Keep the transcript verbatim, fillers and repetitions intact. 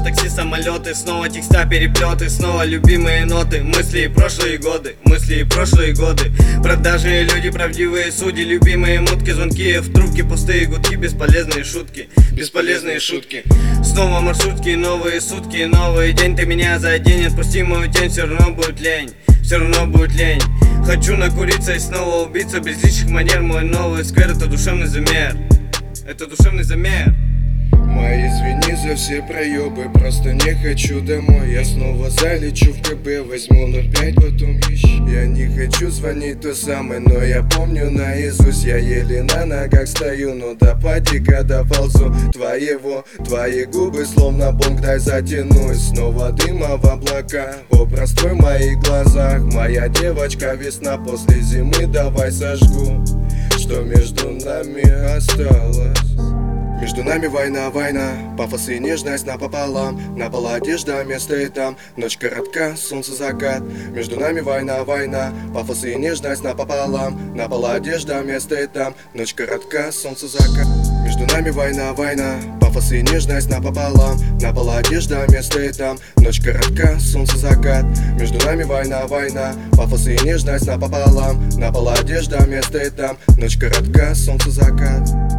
такси, самолеты, снова текста, переплеты, снова любимые ноты, мысли и прошлые годы, мысли и прошлые годы. Продажные люди, правдивые судьи, любимые мутки, звонки в трубке, пустые гудки, бесполезные шутки, бесполезные шутки. Снова маршрутки, новые сутки, новый день, ты меня за день, отпусти мою тень, все равно будет лень, все равно будет лень. Хочу накуриться и снова убиться, без лишних манер, мой новый сквер — это душевный замер, это душевный замер. Мои извини за все проебы, просто не хочу домой. Я снова залечу в КБ, возьму ноль пять, потом еще. Я не хочу звонить то самое, но я помню наизусть. Я еле на ногах стою, но до патика доползу твоего. Твои губы словно бонг, дай затянусь. Снова дыма в облака, образ твой в моих глазах. Моя девочка, весна после зимы, давай сожгу, что между нами осталось. Между нами война, война, пафос и нежность напополам. На полу одежда, место и там, ночь коротка, солнце закат. Между нами война, война, пафос и нежность напополам. На полу одежда, место и там, ночь коротка, солнце закат. Между нами война, война, пафос и нежность напополам. На полу одежда, место и там, ночь коротка, солнце закат. Между нами война, война, пафос и нежность напополам. На полу одежда, место и там, ночь коротка, солнце закат.